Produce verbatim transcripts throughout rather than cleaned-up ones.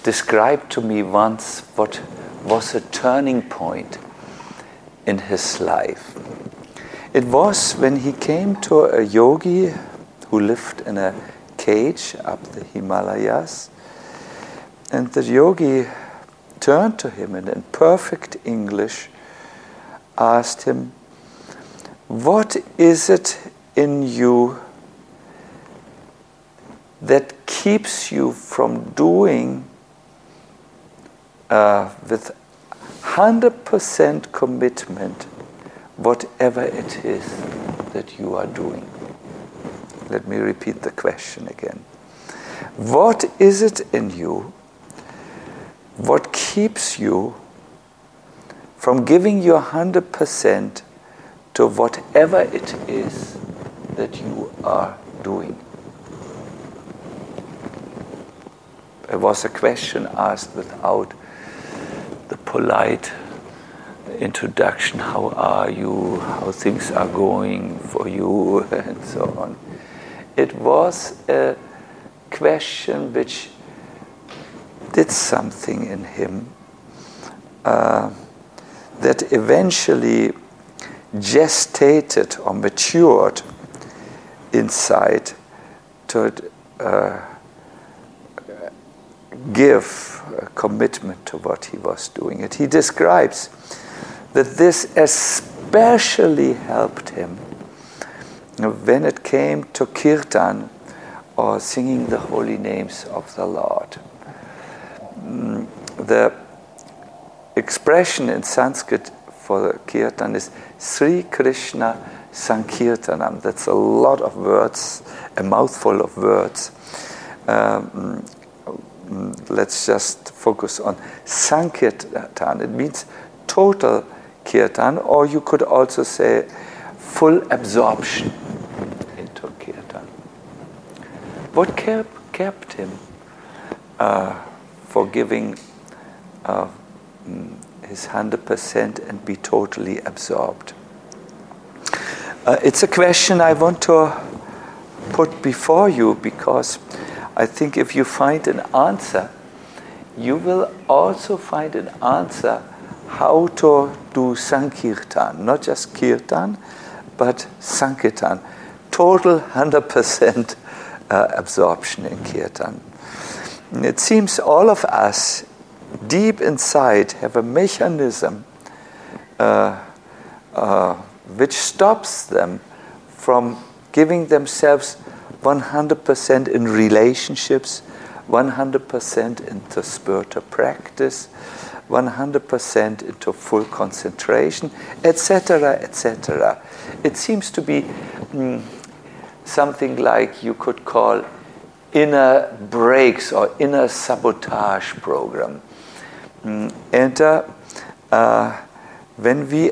described to me once what was a turning point in his life. It was when he came to a yogi who lived in a cage up the Himalayas, and the yogi turned to him and in perfect English asked him, "What is it in you that keeps you from doing uh, with one hundred percent commitment whatever it is that you are doing?" Let me repeat the question again. What is it in you? What keeps you from giving your one hundred percent to whatever it is that you are doing? It was a question asked without the polite introduction, how are you, how things are going for you, and so on. It was a question which did something in him uh, that eventually gestated or matured inside to uh, give a commitment to what he was doing. And he describes that this especially helped him when it came to kirtan, or singing the holy names of the Lord. Mm, the expression in Sanskrit for the kirtan is Sri Krishna Sankirtanam. That's a lot of words, a mouthful of words. Um, let's just focus on Sankirtan. It means total kirtan, or you could also say full absorption into kirtan. What kept, kept him uh, for giving uh, his one hundred percent and be totally absorbed? Uh, it's a question I want to put before you, because I think if you find an answer, you will also find an answer how to do Sankirtan, not just kirtan, but Sankirtan, total one hundred percent uh, absorption in kirtan. And it seems all of us, deep inside, have a mechanism uh, uh, which stops them from giving themselves one hundred percent in relationships, one hundred percent into spiritual practice, one hundred percent into full concentration, et cetera, et cetera. It seems to be mm, something like you could call inner brakes or inner sabotage program. Mm, and uh, uh, when we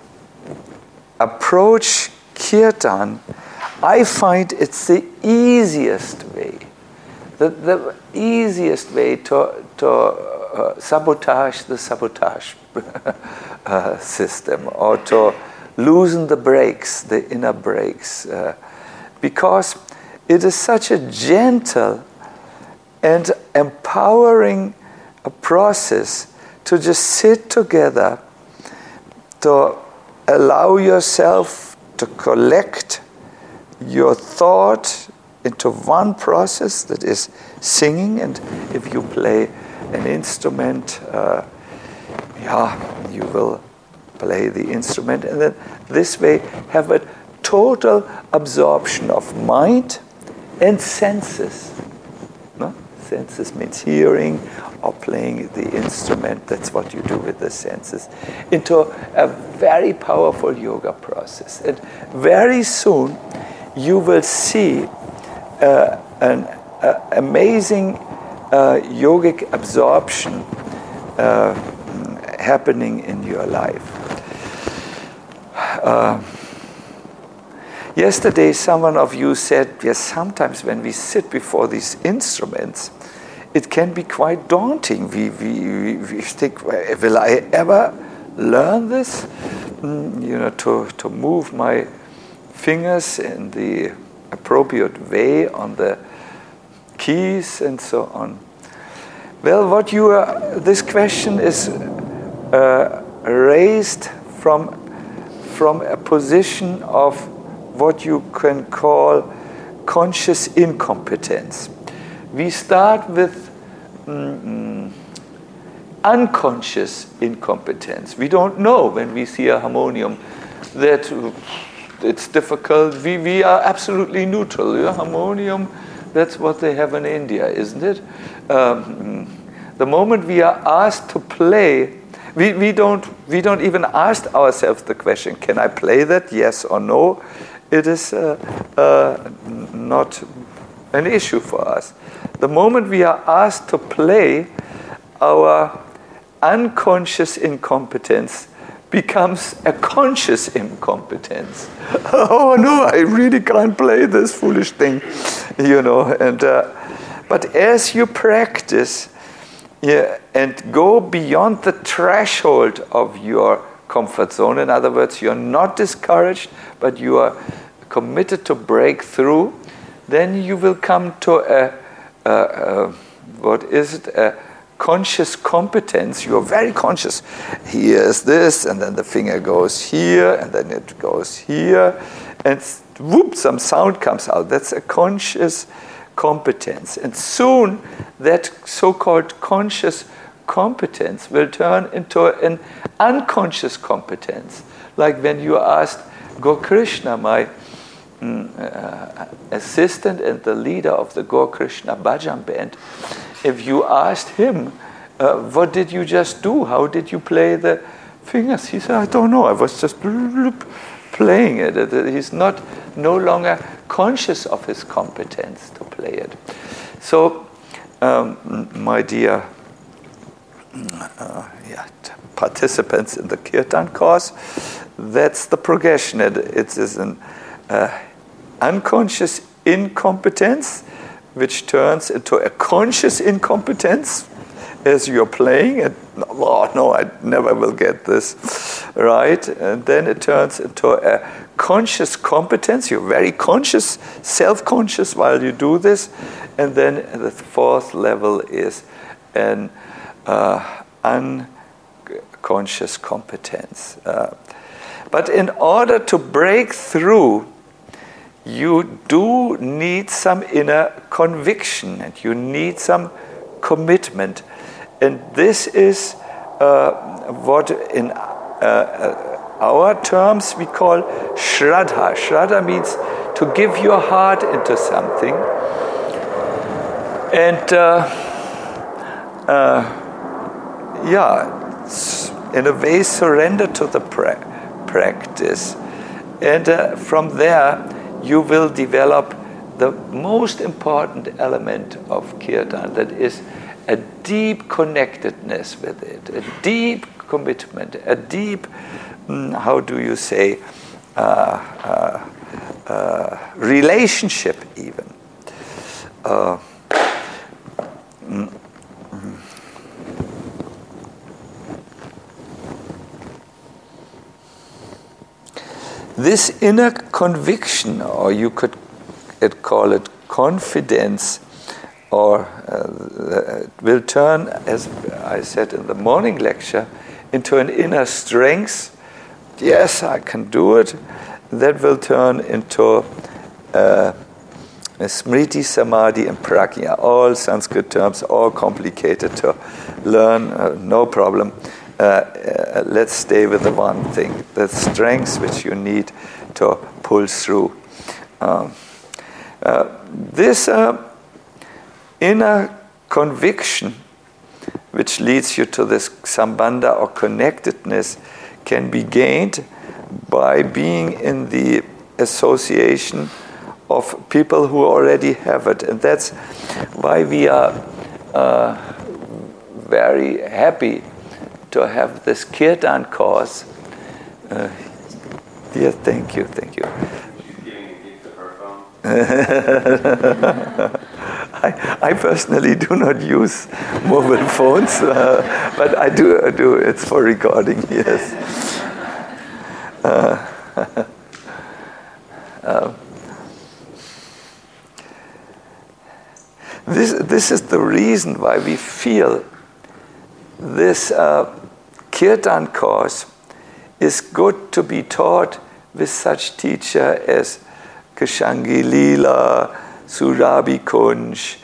approach kirtan, I find it's the easiest way, the, the easiest way to, to uh, sabotage the sabotage uh, system, or to loosen the brakes, the inner brakes, uh, because it is such a gentle and empowering a process to just sit together, to allow yourself to collect your thought into one process that is singing. And if you play an instrument, uh, yeah, you will play the instrument, and then this way have a total absorption of mind and senses. No? Senses means hearing or playing the instrument. That's what you do with the senses, into a very powerful yoga process. And very soon you will see uh, an uh, amazing uh, yogic absorption uh, happening in your life. Uh, yesterday, someone of you said, yes, sometimes when we sit before these instruments, it can be quite daunting. We, we, we think, will I ever learn this? Mm, you know, to, to move my fingers in the appropriate way on the keys and so on. Well, what you are, this question is uh, raised from, from a position of what you can call conscious incompetence. We start with mm, unconscious incompetence. We don't know when we see a harmonium that it's difficult. We, we are absolutely neutral. Yeah? Harmonium, that's what they have in India, isn't it? Um, the moment we are asked to play, we, we, don't, we don't even ask ourselves the question, can I play that, yes or no? It is uh, uh, not an issue for us. The moment we are asked to play, our unconscious incompetence becomes a conscious incompetence. Oh no, I really can't play this foolish thing, you know. And uh, but as you practice, yeah, and go beyond the threshold of your comfort zone. In other words, you're not discouraged, but you are committed to break through. Then you will come to a, a, a what is it? A conscious competence. You're very conscious. Here's this, and then the finger goes here, and then it goes here, and whoop, some sound comes out. That's a conscious competence. And soon that so-called conscious competence will turn into an unconscious competence. Like when you asked Gaur Krishna, my mm, uh, assistant and the leader of the Gaur Krishna Bhajan band, if you asked him, uh, what did you just do? How did you play the fingers? He said, I don't know. I was just playing it. He's not no longer conscious of his competence to play it. So, um, my dear uh, yeah, participants in the Kirtan course, that's the progression. It, it is an uh, unconscious incompetence which turns into a conscious incompetence as you're playing. And oh no, I never will get this right. And then it turns into a conscious competence. You're very conscious, self-conscious while you do this. And then the fourth level is an uh, unconscious competence. Uh, but in order to break through, you do need some inner conviction, and you need some commitment. And this is uh, what in uh, our terms we call Shraddha. Shraddha means to give your heart into something. And uh, uh, yeah, in a way surrender to the pra- practice. And uh, from there, you will develop the most important element of Kirtan, that is a deep connectedness with it, a deep commitment, a deep, mm, how do you say, uh, uh, uh, relationship even. Uh, mm, mm. This inner conviction, or you could call it confidence, or uh, will turn, as I said in the morning lecture, into an inner strength. Yes, I can do it. That will turn into uh, a smriti, samadhi, and prajna. All Sanskrit terms, all complicated to learn, uh, no problem. Uh, uh, let's stay with the one thing, the strength which you need to pull through. Um, uh, this uh, inner conviction which leads you to this sambandha or connectedness can be gained by being in the association of people who already have it. And that's why we are uh, very happy to have this Kirtan course. Uh, yeah, thank you, thank you. She's giving a gift of her phone. I, I personally do not use mobile phones, uh, but I do, I do. It's for recording, yes. Uh, uh, this, this is the reason why we feel this uh, Kirtan course is good to be taught with such teacher as Kishangi Leela, Surabhi Kunj,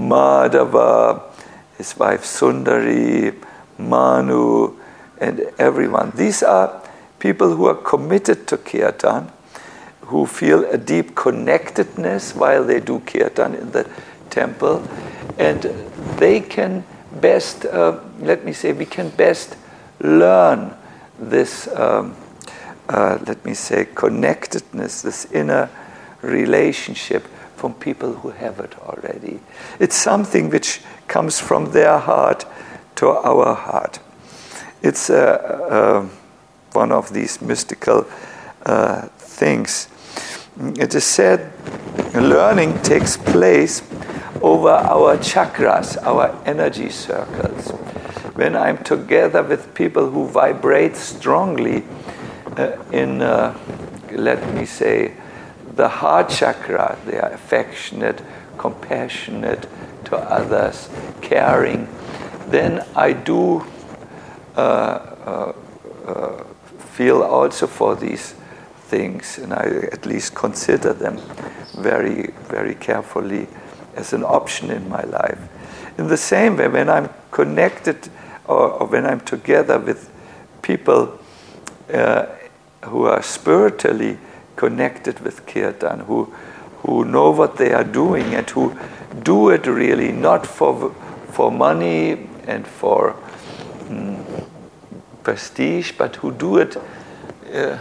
Madhava, his wife Sundari, Manu, and everyone. These are people who are committed to Kirtan, who feel a deep connectedness while they do Kirtan in the temple, and they can best, uh, let me say, we can best learn this, um, uh, let me say, connectedness, this inner relationship from people who have it already. It's something which comes from their heart to our heart. It's uh, uh, one of these mystical uh, things. It is said learning takes place over our chakras, our energy circles. When I'm together with people who vibrate strongly uh, in, uh, let me say, the heart chakra, they are affectionate, compassionate to others, caring, then I do uh, uh, uh, feel also for these things, and I at least consider them very, very carefully as an option in my life. In the same way, when I'm connected or, or when I'm together with people uh, who are spiritually connected with Kirtan, who who know what they are doing and who do it really not for for money and for mm, prestige, but who do it uh,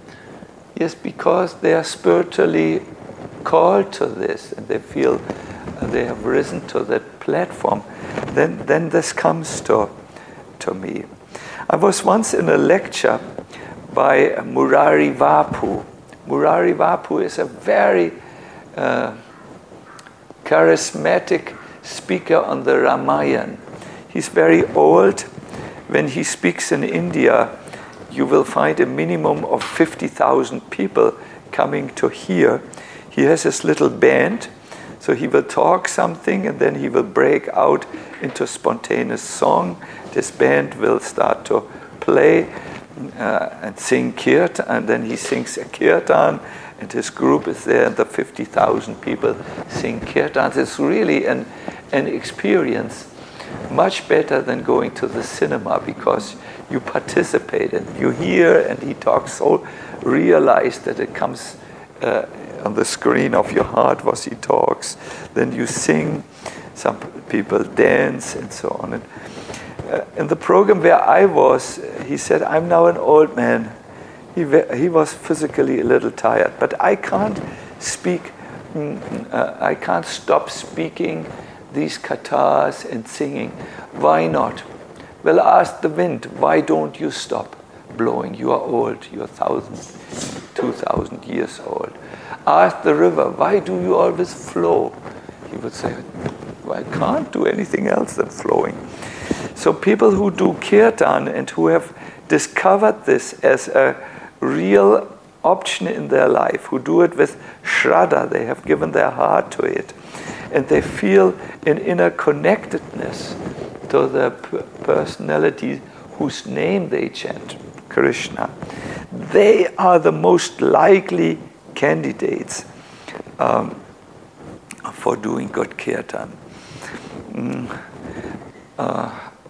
yes because they are spiritually called to this and they feel uh, they have risen to that platform. Then then this comes to to me. I was once in a lecture by Murari Vapu. Murari Vapu is a very uh, charismatic speaker on the Ramayana. He's very old. When he speaks in India, you will find a minimum of fifty thousand people coming to hear. He has his little band, so he will talk something and then he will break out into spontaneous song. This band will start to play Uh, and sing kirtan, and then he sings a kirtan, and his group is there, and the fifty thousand people sing kirtans. It's really an an experience much better than going to the cinema, because you participate and you hear, and he talks so realized that it comes uh, on the screen of your heart what he talks. Then you sing, some people dance, and so on. And Uh, in the program where I was, he said, I'm now an old man. He, he was physically a little tired, but I can't speak, mm, uh, I can't stop speaking these kathas and singing. Why not? Well, ask the wind, why don't you stop blowing? You are old, you are thousand, two thousand years old. Ask the river, why do you always flow? He would say, well, I can't do anything else than flowing. So people who do kirtan and who have discovered this as a real option in their life, who do it with shraddha, they have given their heart to it, and they feel an inner connectedness to the p- personality whose name they chant, Krishna. They are the most likely candidates um, for doing good kirtan. Mm. Uh,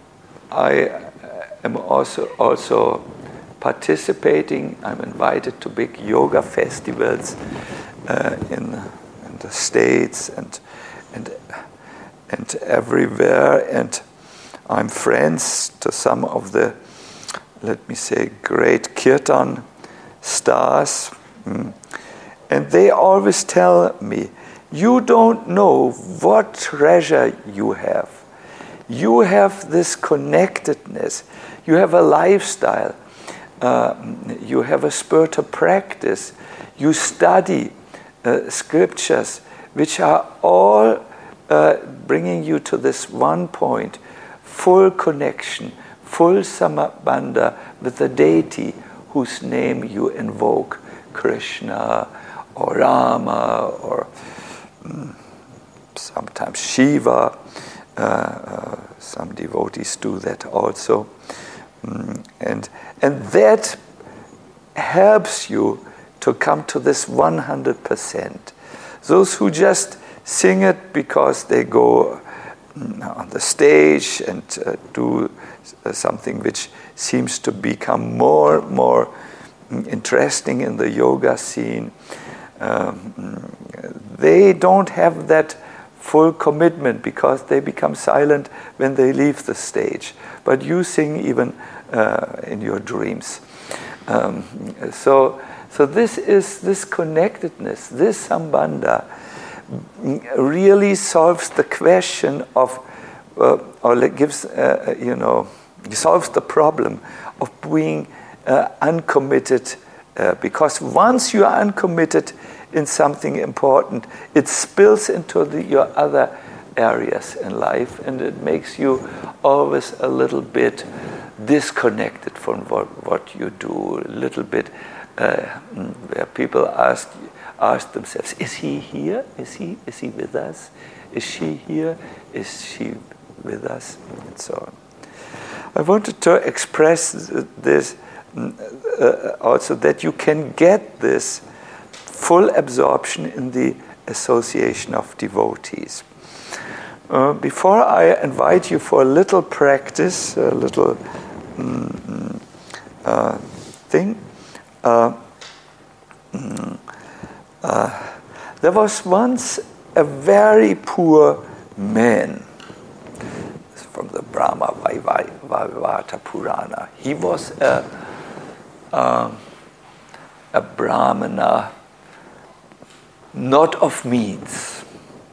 I am also also participating. I'm invited to big yoga festivals uh, in, in the States and and and everywhere. And I'm friends to some of the, let me say, great kirtan stars. Mm. And they always tell me, you don't know what treasure you have. You have this connectedness. You have a lifestyle. Uh, you have a spiritual practice. You study uh, scriptures, which are all uh, bringing you to this one point, full connection, full samabandha with the deity whose name you invoke, Krishna or Rama or um, sometimes Shiva. Uh, uh, some devotees do that also. Mm, and, and that helps you to come to this one hundred percent. Those who just sing it because they go on the stage and uh, do something which seems to become more more interesting in the yoga scene, um, they don't have that full commitment because they become silent when they leave the stage. But you sing even uh, in your dreams. Um, so, so this is this connectedness, this sambandha really solves the question of, uh, or gives, uh, you know, solves the problem of being uh, uncommitted. Uh, because once you are uncommitted in something important, it spills into the, your other areas in life, and it makes you always a little bit disconnected from what, what you do, a little bit uh, where people ask ask themselves, is he here? Is he is he with us? Is she here? Is she with us? And so on. I wanted to express this uh, also, that you can get this full absorption in the association of devotees. Uh, before I invite you for a little practice, a little mm, uh, thing, uh, mm, uh, there was once a very poor man from the Brahma Vaivarta Purana. He was a, uh, a Brahmana, not of means.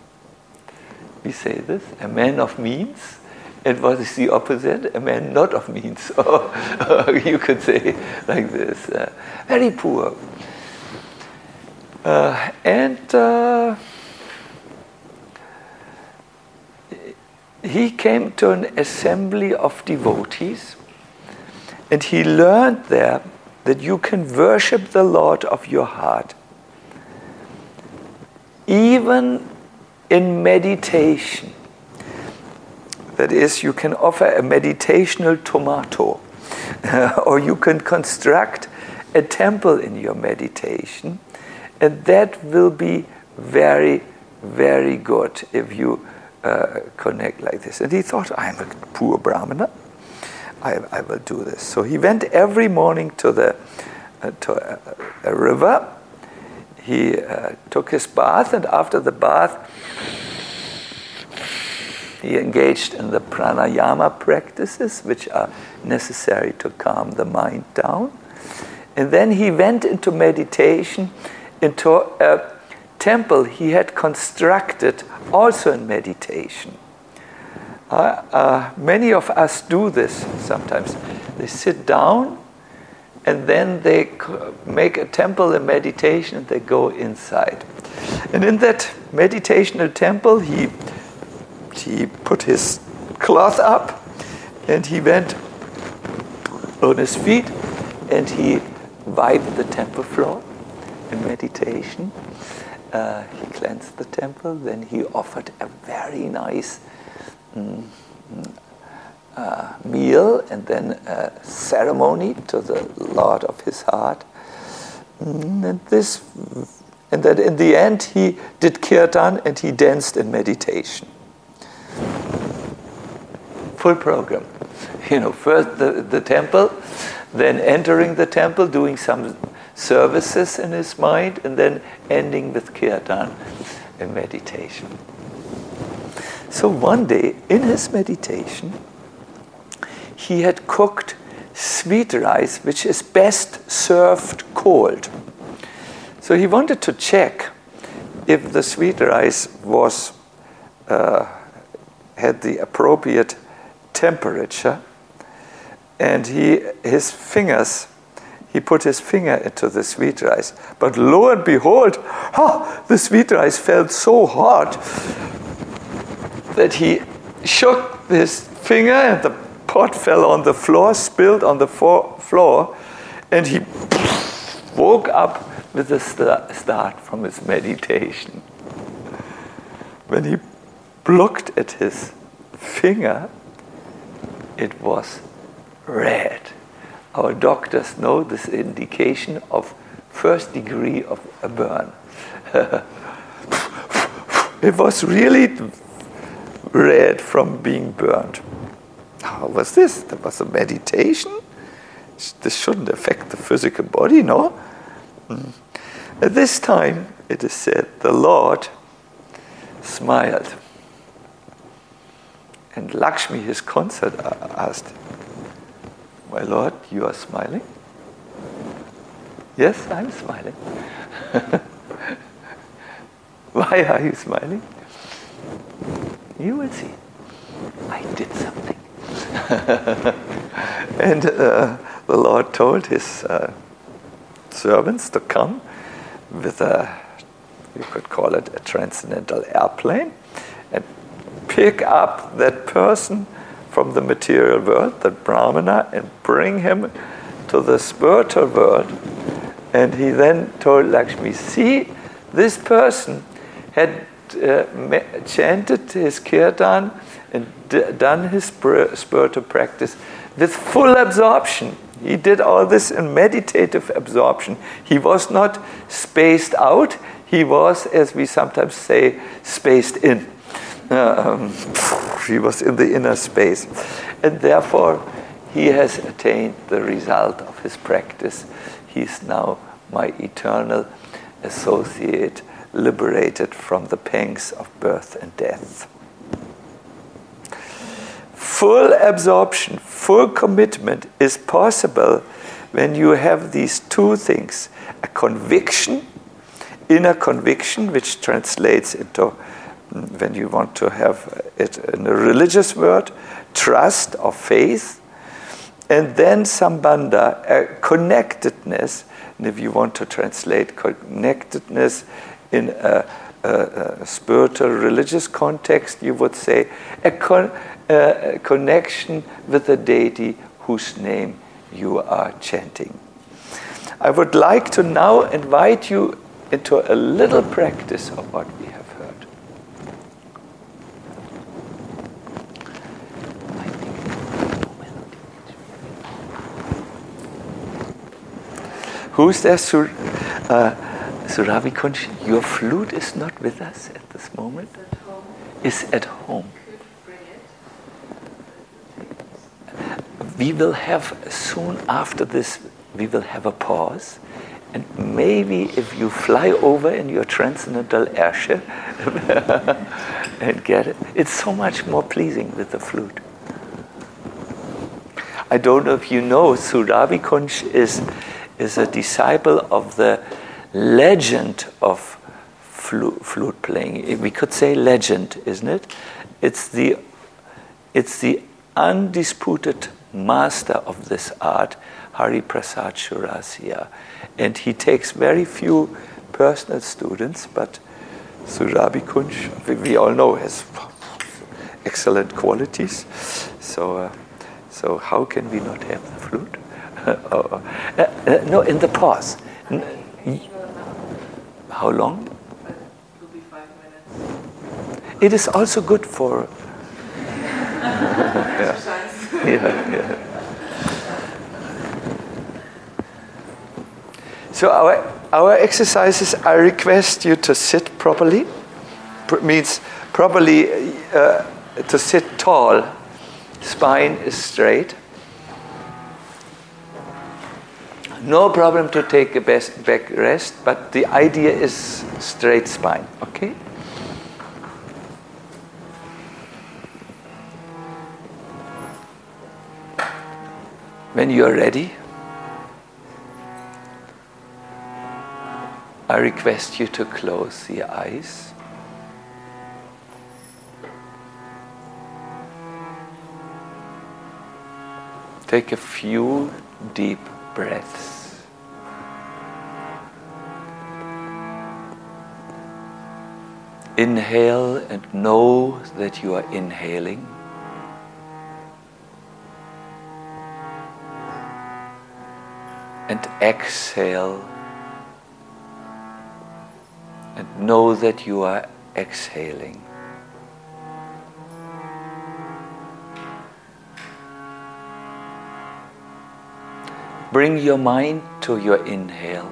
We say this, a man of means, and what is the opposite? A man not of means. Or, or you could say like this, uh, very poor. Uh, and uh, he came to an assembly of devotees, and he learned there that you can worship the Lord of your heart, even in meditation. That is, you can offer a meditational tomato, uh, or you can construct a temple in your meditation, and that will be very, very good if you uh, connect like this. And he thought, I'm a poor Brahmana, I, I will do this. So he went every morning to the uh, to a, a river. He uh, took his bath, and after the bath, he engaged in the pranayama practices, which are necessary to calm the mind down. And then he went into meditation, into a temple he had constructed also in meditation. Uh, uh, many of us do this sometimes. They sit down, and then they make a temple in meditation, and they go inside. And in that meditational temple, he he put his cloth up, and he went on his feet, and he wiped the temple floor in meditation. Uh, he cleansed the temple, then he offered a very nice mm, uh, meal, and then a ceremony to the Lord of his heart. Mm, and this, and then in the end he did kirtan, and he danced in meditation. Full program. You know, first the, the temple, then entering the temple, doing some services in his mind, and then ending with kirtan and meditation. So one day, in his meditation, he had cooked sweet rice, which is best served cold. So he wanted to check if the sweet rice was uh, had the appropriate temperature, and he his fingers he put his finger into the sweet rice, but lo and behold, oh, the sweet rice felt so hot that he shook his finger, and the pot fell on the floor, spilled on the floor, and he woke up with a start from his meditation. When he looked at his finger, it was red. Our doctors know this indication of first degree of a burn. It was really red from being burned. How was this? There was a meditation? This shouldn't affect the physical body, no? Mm. At this time, it is said, the Lord smiled. And Lakshmi, his consort, asked, my Lord, you are smiling? Yes, I'm smiling. Why are you smiling? You will see. I did something. And uh, the Lord told his uh, servants to come with a, you could call it a transcendental airplane, and pick up that person from the material world, that Brahmana, and bring him to the spiritual world. And he then told Lakshmi, see, this person had uh, chanted his kirtan and d- done his spir- spiritual practice with full absorption. He did all this in meditative absorption. He was not spaced out. He was, as we sometimes say, spaced in. Um, he was in the inner space. And therefore, he has attained the result of his practice. He is now my eternal associate, liberated from the pangs of birth and death. Full absorption, full commitment is possible when you have these two things. A conviction, inner conviction, which translates into, when you want to have it in a religious word, trust or faith, and then sambandha, a connectedness. And if you want to translate connectedness in a, a, a spiritual religious context, you would say a, con, a connection with the deity whose name you are chanting. I would like to now invite you into a little practice of what we have heard. Who's there, Sur, uh, Surabhi Kunj? Your flute is not with us at this moment. It's at home. Is at home. Could bring it. We will have soon after this, we will have a pause. And maybe if you fly over in your transcendental airship and get it, it's so much more pleasing with the flute. I don't know if you know, Surabhi Kunj is is a disciple of the legend of flute, flute playing. We could say legend, isn't it? It's the, it's the undisputed master of this art, Hari Prasad Chaurasia. And he takes very few personal students, but Surabhi Kunj, we, we all know, has excellent qualities. So, uh, so how can we not have the flute? uh, uh, no, in the pause. How long? It will be five minutes. It is also good for Exercise. yeah, yeah. So our our exercises, I request you to sit properly. P- means properly uh, to sit tall. Spine is straight. No problem to take a best back rest, but the idea is straight spine, okay? When you're ready, I request you to close the eyes. Take a few deep breaths. Inhale and know that you are inhaling. And exhale and know that you are exhaling. Bring your mind to your inhale.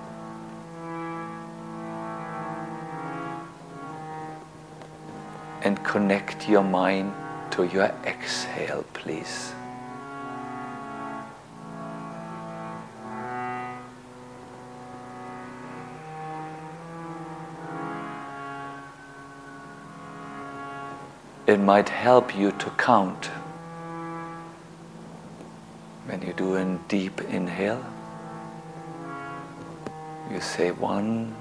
And connect your mind to your exhale, please. It might help you to count. When you do a deep inhale, you say one.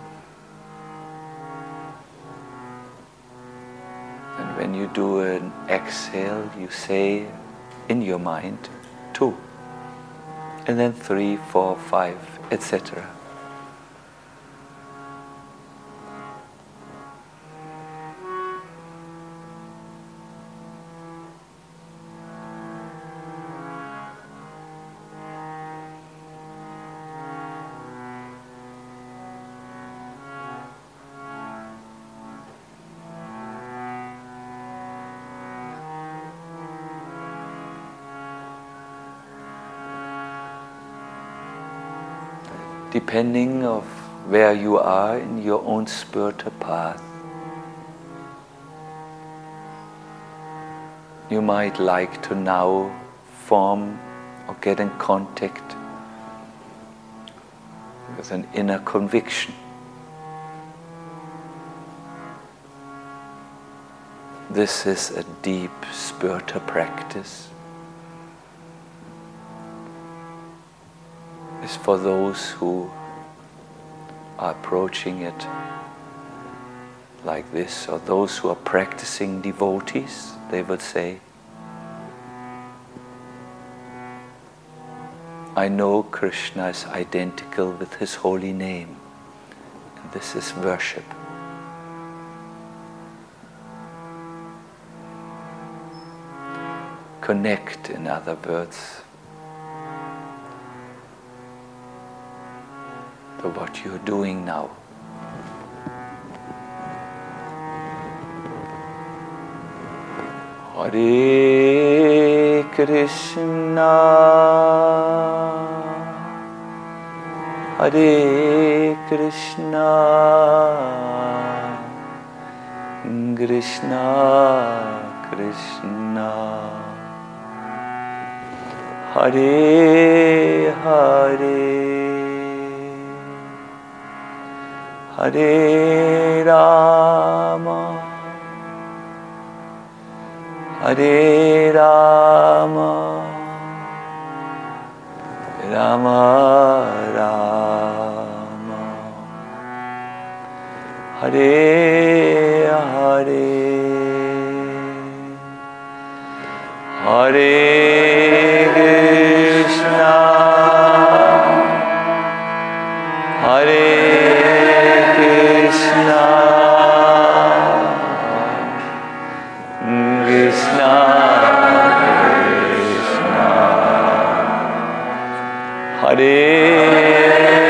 And when you do an exhale, you say in your mind two. And then three, four, five, et cetera. Depending of where you are in your own spiritual path, you might like to now form or get in contact with an inner conviction. This is a deep spiritual practice. Is for those who are approaching it like this, or those who are practicing devotees, they would say, I know Krishna is identical with his holy name, and this is worship. Connect, in other words, to what you're doing now. Hare Krishna, Hare Krishna, Krishna Krishna, Hare Hare, Hare Rama, Hare Rama, Rama Rama, Hare Hare, Hare Krishna, Hare Krishna, Krishna Krishna, Hare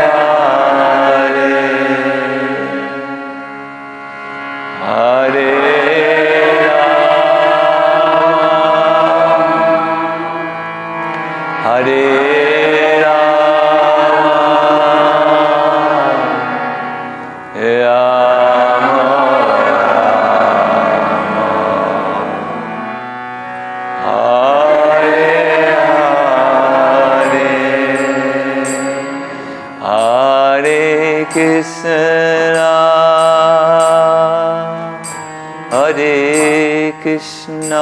Krishna,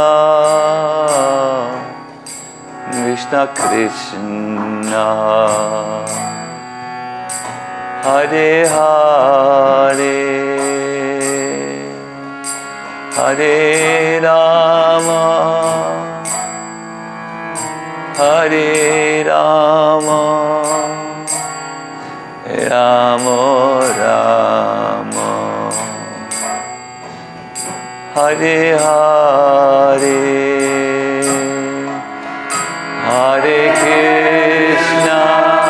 Krishna Krishna, Hare Hare, Hare Rama, Hare Rama, Rama Rama, Hare Hare, Hare Krishna,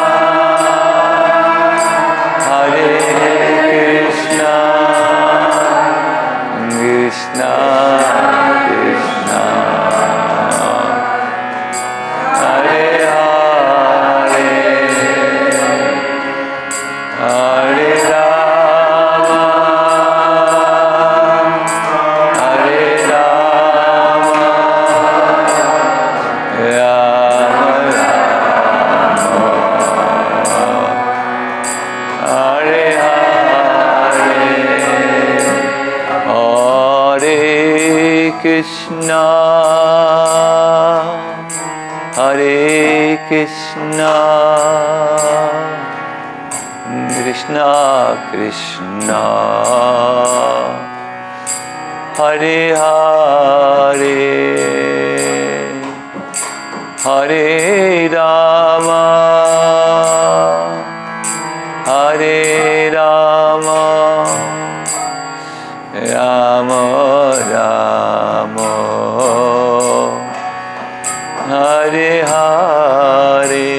Hare Krishna, Krishna Krishna, Hare Hare. Hare Krishna, Krishna Krishna, Hare Hare, Hare Rama, Hare Rama, Rama Rama, Hare Hare,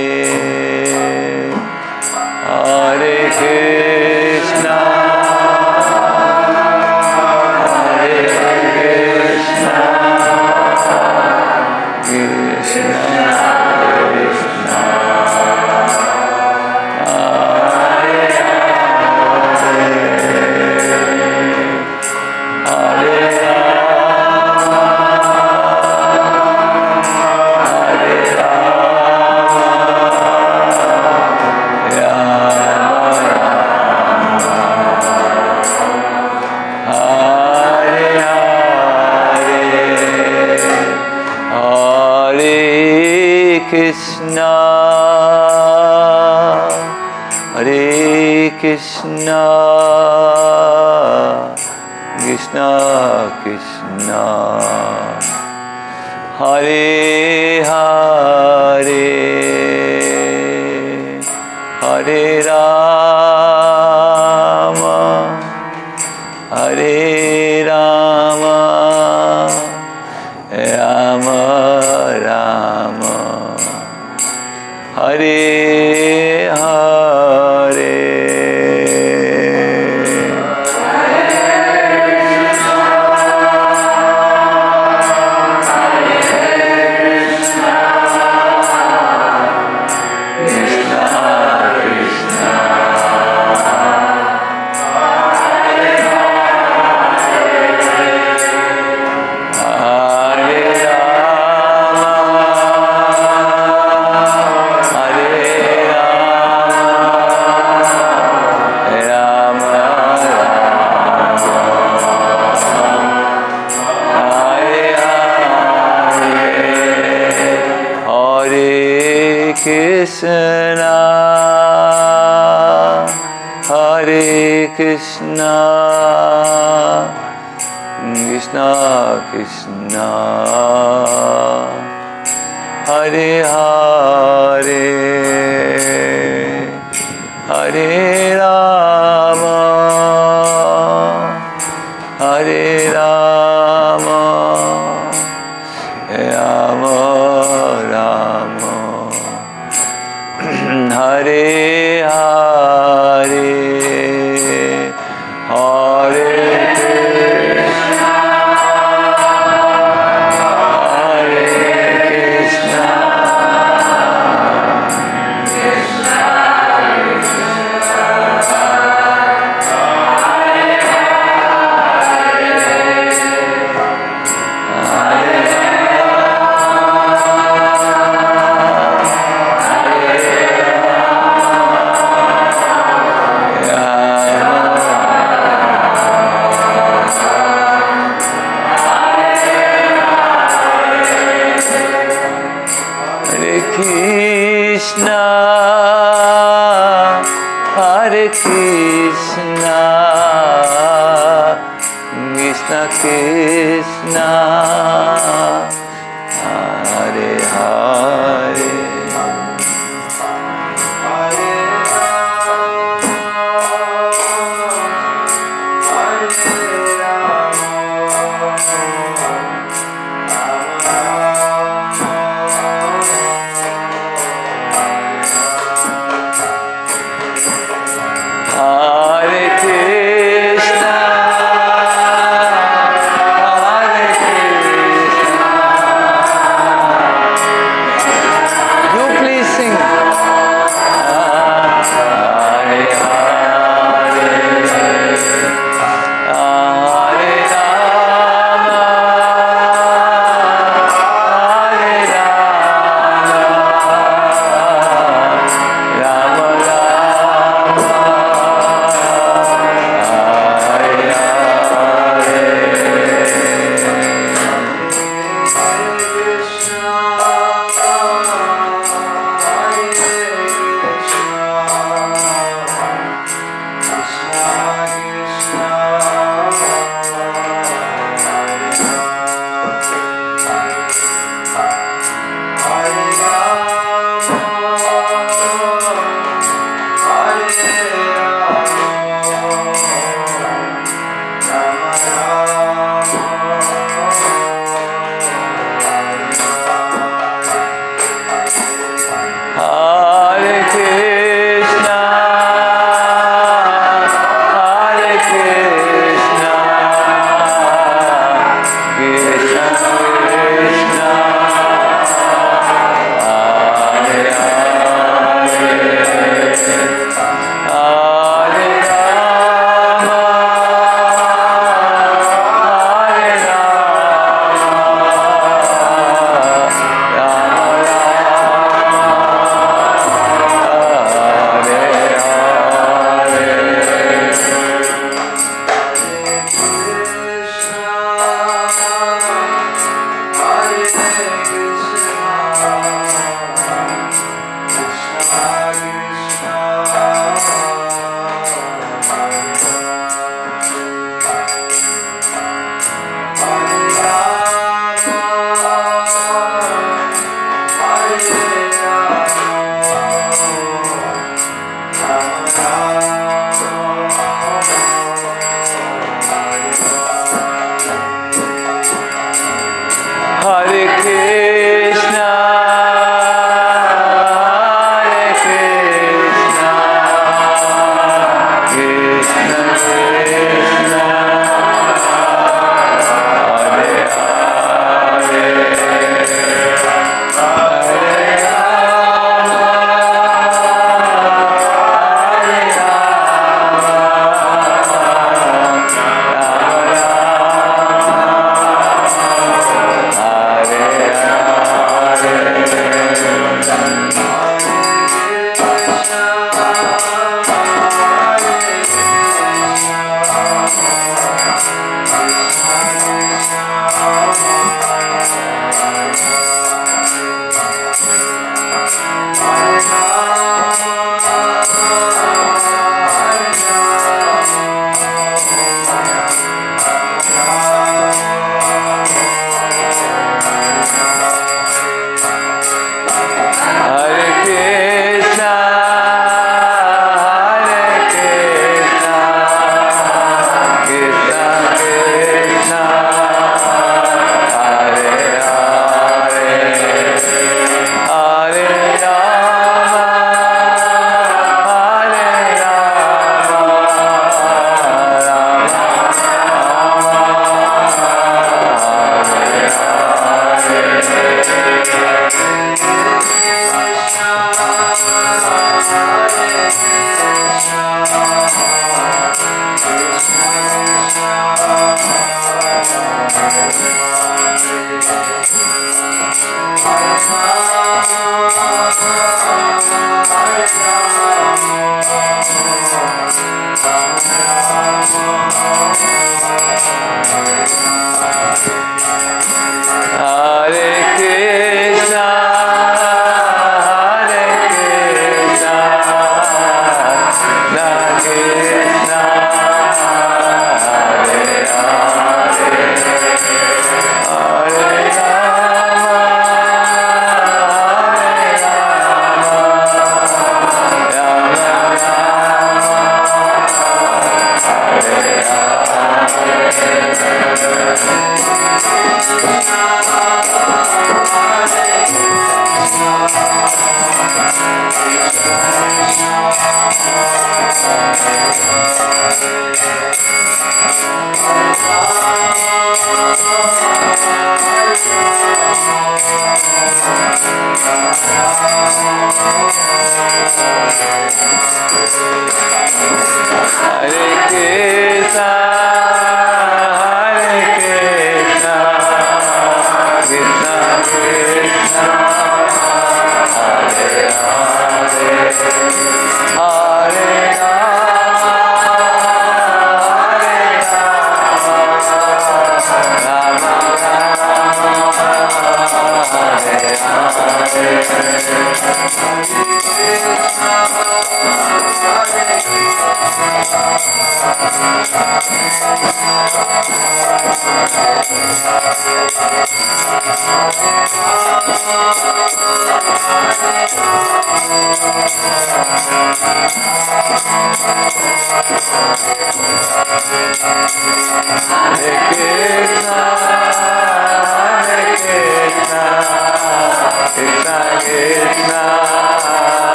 Hare Krishna, Hare Krishna, Krishna Krishna, Hare Hare, Hare Krishna, Hare Krishna, Krishna Krishna, Hare Hare, Hare Rama, Hare Rama, Rama Rama, Hare Hare. Krishna, Hare Krishna, Krishna Krishna, Hare Hare, Hare Rama, Hare Rama, Rama Rama, Hare Hare, Hare Krishna, Hare Krishna, Krishna Krishna, Hare Hare, Hare Krishna,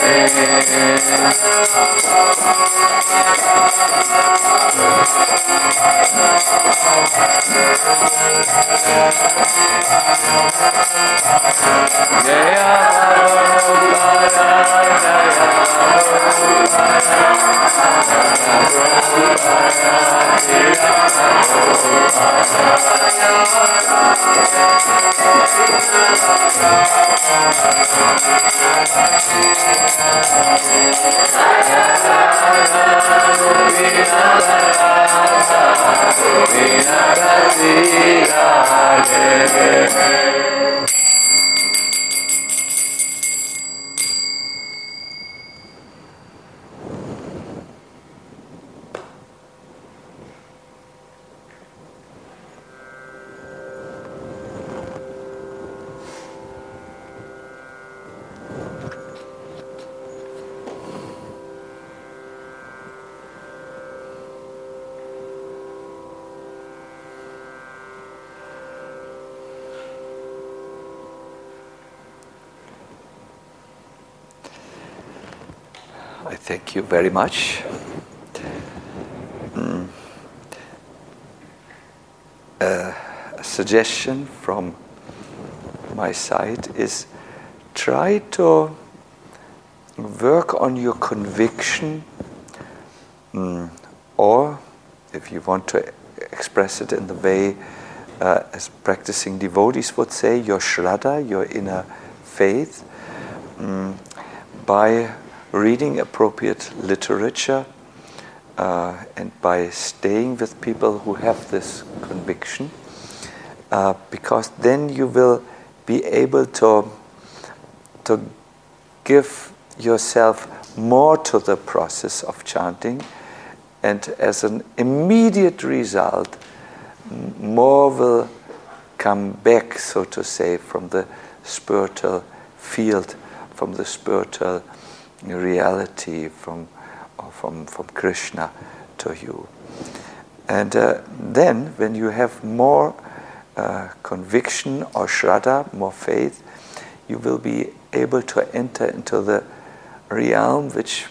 I thank you very much. Mm. Uh, a suggestion from my side is try to work on your conviction, mm, or if you want to express it in the way uh, as practicing devotees would say, your shraddha, your inner faith, mm, by reading appropriate literature uh, and by staying with people who have this conviction, uh, because then you will be able to, to give yourself more to the process of chanting, and as an immediate result, more will come back, so to say, from the spiritual field, from the spiritual reality, from or from from Krishna to you. And uh, then when you have more uh, conviction or shraddha, more faith, you will be able to enter into the realm which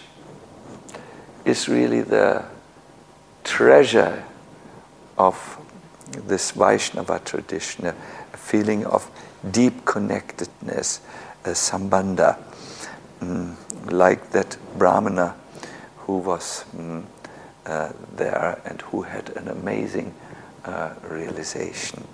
is really the treasure of this Vaishnava tradition, a, a feeling of deep connectedness, a sambandha. Mm, like that Brahmana who was mm, uh, there and who had an amazing uh, realization.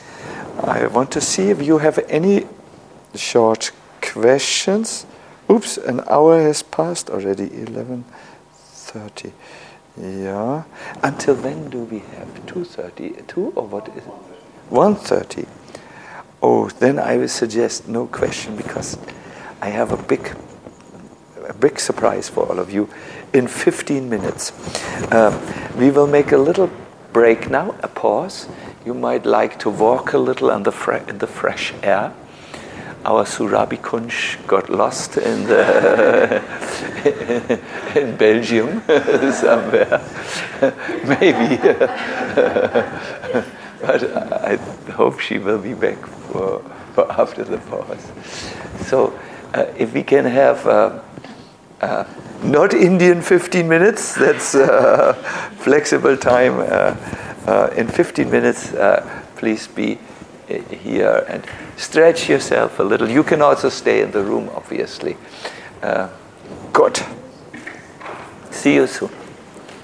I want to see if you have any short questions. Oops, an hour has passed already, eleven thirty. Yeah. Until when do we have? two thirty? two or what is it? one thirty. Oh, then I will suggest no question, because I have a big a big surprise for all of you. In fifteen minutes, um, we will make a little break now, a pause. You might like to walk a little in the, fre- in the fresh air. Our Surabhi Kunj got lost in the in Belgium somewhere, maybe. But I hope she will be back for, for after the pause. So, uh, if we can have. Uh, Uh, not Indian fifteen minutes, that's uh, flexible time. Uh, uh, in fifteen minutes, uh, please be uh, here and stretch yourself a little. You can also stay in the room, obviously. Uh, good. See you soon.